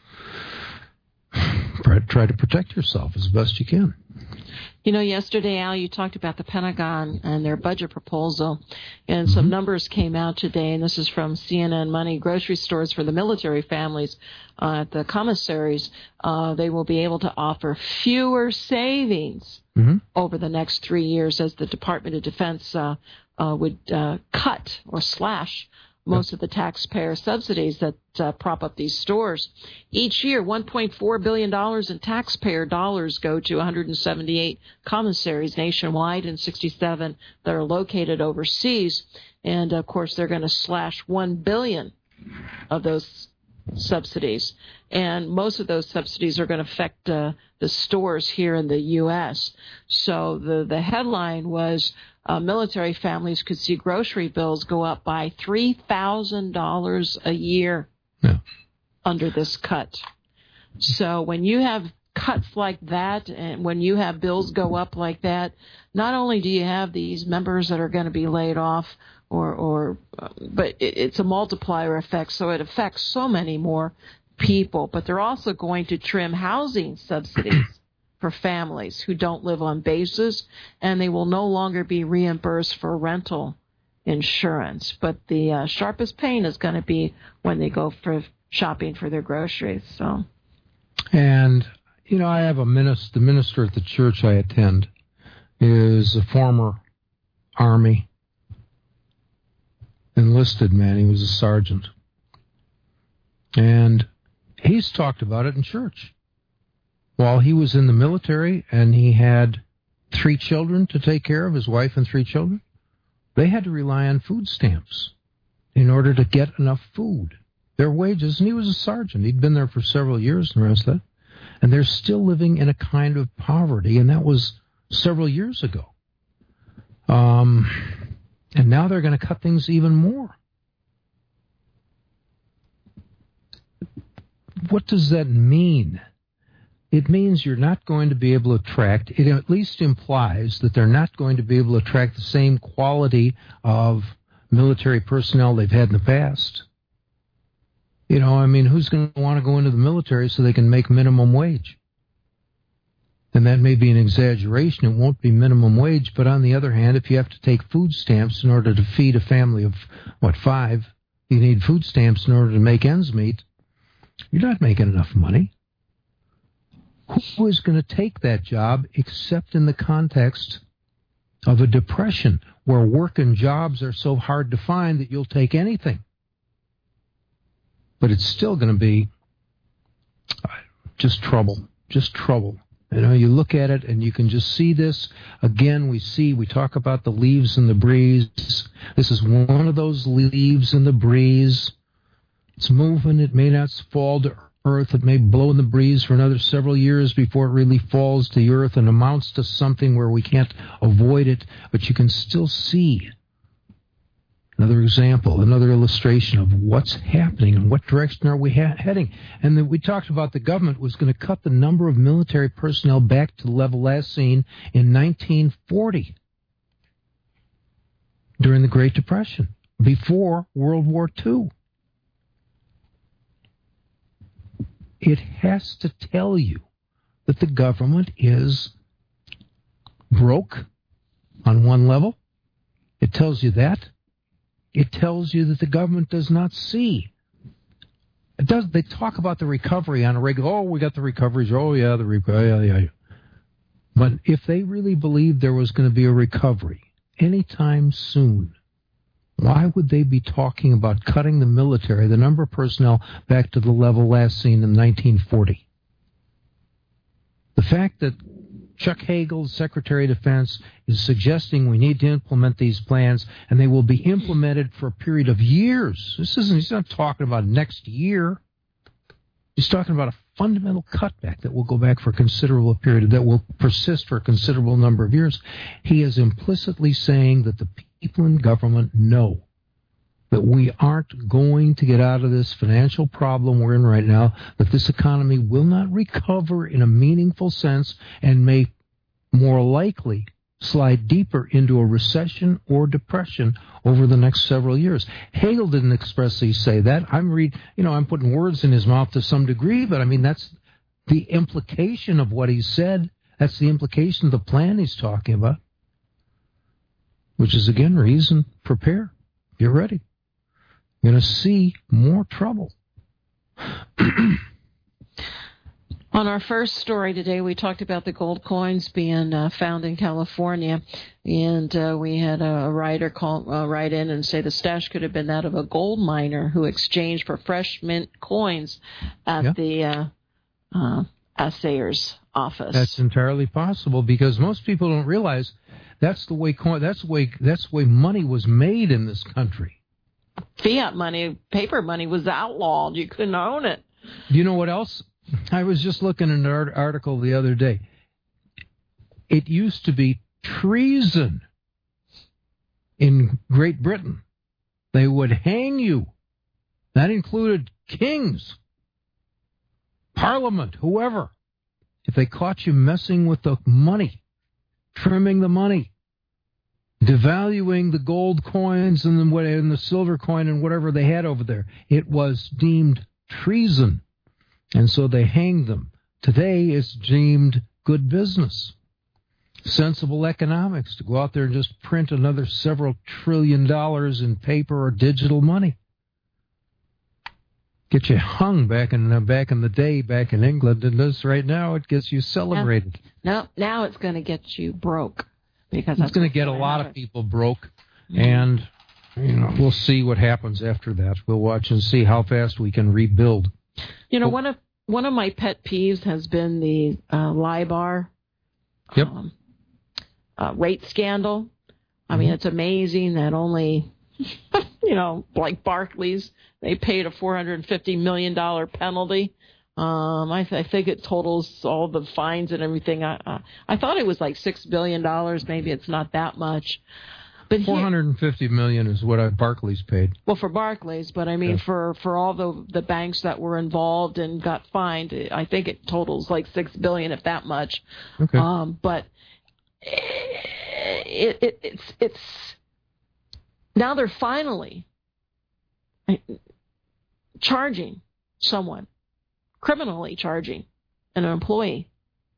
Try to protect yourself as best you can. You know, yesterday, Al, you talked about the Pentagon and their budget proposal, and some mm-hmm. numbers came out today, and this is from C N N Money. Grocery stores for the military families uh, at the commissaries, uh, they will be able to offer fewer savings mm-hmm. over the next three years as the Department of Defense uh, uh, would uh, cut or slash most of the taxpayer subsidies that uh, prop up these stores. Each year, one point four billion dollars in taxpayer dollars go to one hundred seventy-eight commissaries nationwide and sixty-seven that are located overseas. And, of course, they're going to slash one billion dollars of those subsidies. And most of those subsidies are going to affect uh, the stores here in the U S. So the, the headline was, Uh, military families could see grocery bills go up by three thousand dollars a year yeah. under this cut. So when you have cuts like that and when you have bills go up like that, not only do you have these members that are going to be laid off, or, or uh, but it, it's a multiplier effect, so it affects so many more people. But they're also going to trim housing subsidies for families who don't live on bases, and they will no longer be reimbursed for rental insurance. But the uh, sharpest pain is going to be when they go for shopping for their groceries. So, and you know, I have a minister. The minister at the church I attend is a former Army enlisted man. He was a sergeant, and he's talked about it in church. While he was in the military and he had three children to take care of, his wife and three children, they had to rely on food stamps in order to get enough food. Their wages, and he was a sergeant. He'd been there for several years and the rest of that. And they're still living in a kind of poverty, and that was several years ago. Um, and now they're going to cut things even more. What does that mean? It means you're not going to be able to attract, it at least implies that they're not going to be able to attract the same quality of military personnel they've had in the past. You know, I mean, who's going to want to go into the military so they can make minimum wage? And that may be an exaggeration. It won't be minimum wage, but on the other hand, if you have to take food stamps in order to feed a family of, what, five, you need food stamps in order to make ends meet, you're not making enough money. Who is going to take that job except in the context of a depression where work and jobs are so hard to find that you'll take anything? But it's still going to be just trouble, just trouble. You know, you look at it and you can just see this. Again, we see, we talk about the leaves in the breeze. This is one of those leaves in the breeze. It's moving. It may not fall to earth. It may blow in the breeze for another several years before it really falls to the earth and amounts to something where we can't avoid it, but you can still see. Another example, another illustration of what's happening and what direction are we ha- heading. And then we talked about the government was going to cut the number of military personnel back to the level last seen in nineteen forty, during the Great Depression, before World War Two. It has to tell you that the government is broke on one level. It tells you that. It tells you that the government does not see. It does. They talk about the recovery on a regular. Oh, we got the recoveries. Oh, yeah, the recovery. Yeah, yeah, yeah. But if they really believed there was going to be a recovery anytime soon, why would they be talking about cutting the military, the number of personnel, back to the level last seen in nineteen forty? The fact that Chuck Hagel, Secretary of Defense, is suggesting we need to implement these plans, and they will be implemented for a period of years. This isn't, he's not talking about next year. He's talking about a fundamental cutback that will go back for a considerable period, that will persist for a considerable number of years. He is implicitly saying that the people in government know that we aren't going to get out of this financial problem we're in right now, that this economy will not recover in a meaningful sense and may more likely slide deeper into a recession or depression over the next several years. Hagel didn't expressly say that. I'm read, you know, I'm putting words in his mouth to some degree, but I mean, that's the implication of what he said. That's the implication of the plan he's talking about, which is, again, reason, prepare, get ready. You're going to see more trouble. On our first story today, we talked about the gold coins being uh, found in California, and uh, we had a writer call uh, write in and say the stash could have been that of a gold miner who exchanged for fresh mint coins at yeah. the uh, uh, assayer's office. That's entirely possible, because most people don't realize that's the way coin, that's the way that's the way money was made in this country. Fiat money, paper money was outlawed. You couldn't own it. Do you know what else? I was just looking at an article the other day. It used to be treason in Great Britain. They would hang you. That included kings, parliament, whoever, if they caught you messing with the money, trimming the money, devaluing the gold coins and the, and the silver coin and whatever they had over there. It was deemed treason. And so they hanged them. Today, it's deemed good business, sensible economics, to go out there and just print another several trillion dollars in paper or digital money. Get you hung back in uh, back in the day, back in England, and this right now it gets you celebrated. No, now it's going to get you broke, because it's going to get a lot of people broke, mm-hmm. and you know we'll see what happens after that. We'll watch and see how fast we can rebuild. You know, one of one of my pet peeves has been the uh, LIBOR yep. um, uh, rate scandal. I mean, it's amazing that only, you know, like Barclays, they paid a four hundred fifty million dollars penalty. Um, I, th- I think it totals all the fines and everything. I, uh, I thought it was like six billion dollars. Maybe it's not that much. But four hundred fifty million dollars is what I, Barclays paid. Well, for Barclays, but I mean yeah. for, for all the the banks that were involved and got fined, I think it totals like six billion dollars, if that much. Okay. Um, but it, it, it's it's now they're finally charging someone, criminally charging an employee.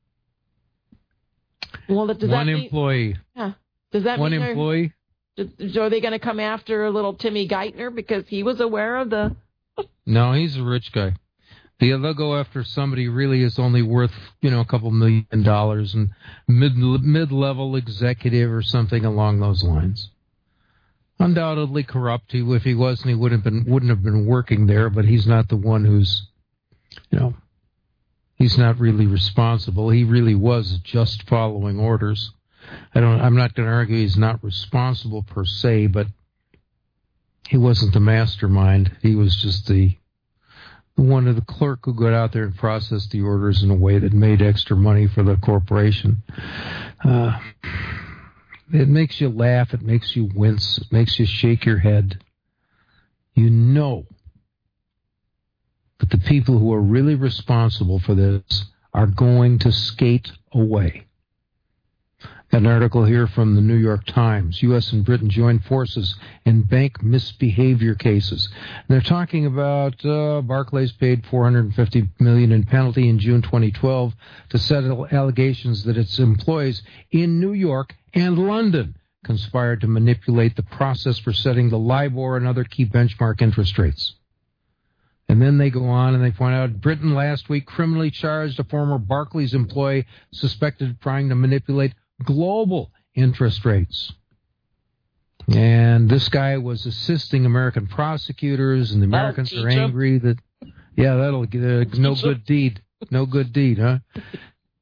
Well, does One that mean, employee. Yeah. Does that One mean employee? Are they going to come after little Timmy Geithner because he was aware of the... No, he's a rich guy. They'll go after somebody really is only worth, you know, a couple million dollars, and mid, mid-level executive or something along those lines. Undoubtedly corrupt. He, if he wasn't, he would have been, wouldn't have been working there, but he's not the one who's, you know, he's not really responsible. He really was just following orders. I don't. I'm not going to argue he's not responsible per se, but he wasn't the mastermind. He was just the one of the clerk who got out there and processed the orders in a way that made extra money for the corporation. Uh, it makes you laugh. It makes you wince. It makes you shake your head. You know that the people who are really responsible for this are going to skate away. An article here from the New York Times. U S and Britain join forces in bank misbehavior cases. And they're talking about uh, Barclays paid four hundred fifty million dollars in penalty in June twenty twelve to settle allegations that its employees in New York and London conspired to manipulate the process for setting the LIBOR and other key benchmark interest rates. And then they go on and they point out Britain last week criminally charged a former Barclays employee suspected of trying to manipulate global interest rates. And this guy was assisting American prosecutors, and the Americans are angry that, yeah, that'll get uh, no good deed. No good deed, huh?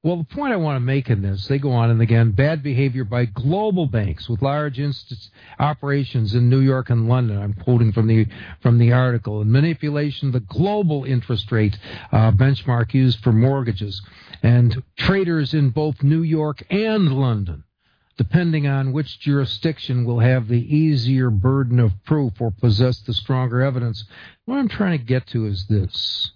Well, the point I want to make in this, they go on and again, bad behavior by global banks with large inst- operations in New York and London. I'm quoting from the from the article. And manipulation of the global interest rate uh, benchmark used for mortgages. And traders in both New York and London, depending on which jurisdiction, will have the easier burden of proof or possess the stronger evidence. What I'm trying to get to is this.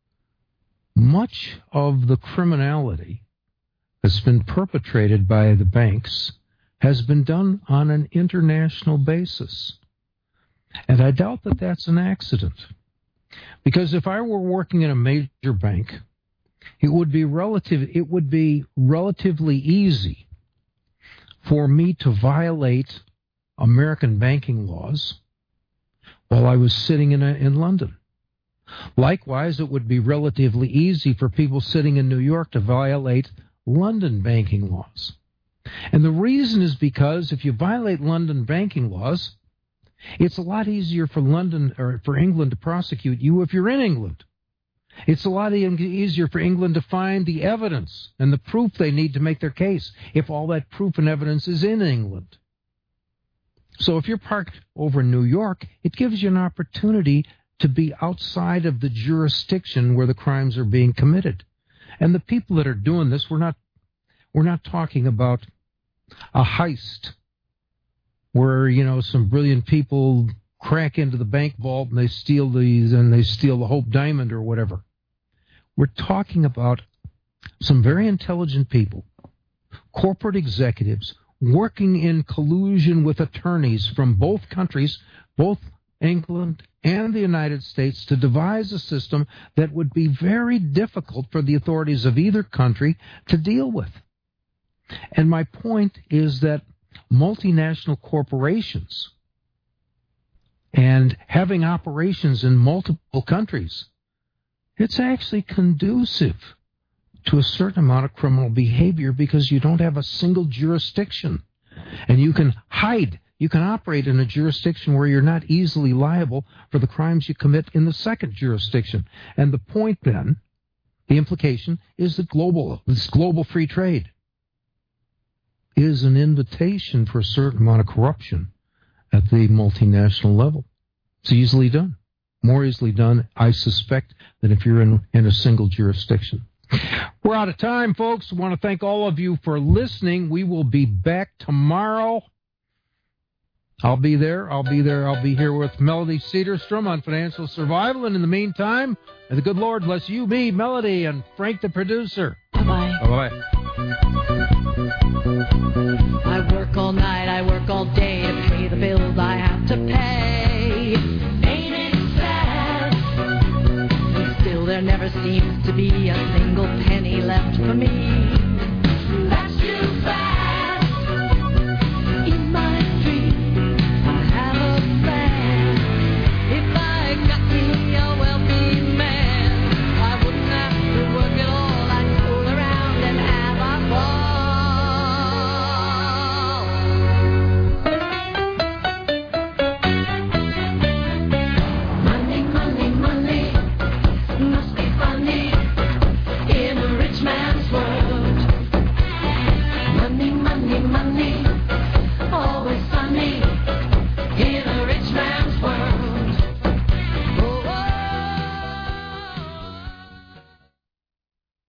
Much of the criminality that's been perpetrated by the banks has been done on an international basis. And I doubt that that's an accident. Because if I were working in a major bank, it would be relative, it would be relatively easy for me to violate American banking laws while I was sitting in, a, in London. Likewise, it would be relatively easy for people sitting in New York to violate London banking laws. And the reason is because if you violate London banking laws, it's a lot easier for London or for England to prosecute you if you're in England. It's a lot easier for England to find the evidence and the proof they need to make their case if all that proof and evidence is in England. So if you're parked over in New York, it gives you an opportunity to be outside of the jurisdiction where the crimes are being committed. And the people that are doing this, we're not we're not talking about a heist where, you know, some brilliant people crack into the bank vault and they steal these and they steal the Hope Diamond or whatever. We're talking about some very intelligent people, corporate executives, working in collusion with attorneys from both countries, both England and the United States, to devise a system that would be very difficult for the authorities of either country to deal with. And my point is that multinational corporations and having operations in multiple countries, it's actually conducive to a certain amount of criminal behavior because you don't have a single jurisdiction. And you can hide, you can operate in a jurisdiction where you're not easily liable for the crimes you commit in the second jurisdiction. And the point then, the implication, is that global, this global free trade is an invitation for a certain amount of corruption at the multinational level. It's easily done. More easily done, I suspect, than if you're in, in a single jurisdiction. We're out of time, folks. I want to thank all of you for listening. We will be back tomorrow. I'll be there. I'll be there. I'll be here with Melody Cedarstrom on Financial Survival. And in the meantime, may the good Lord bless you, me, Melody, and Frank, the producer. Bye-bye. Bye-bye. I work all night, I work all day to pay the bills I have to pay. Ain't it sad? And still there never seems to be a single penny left for me.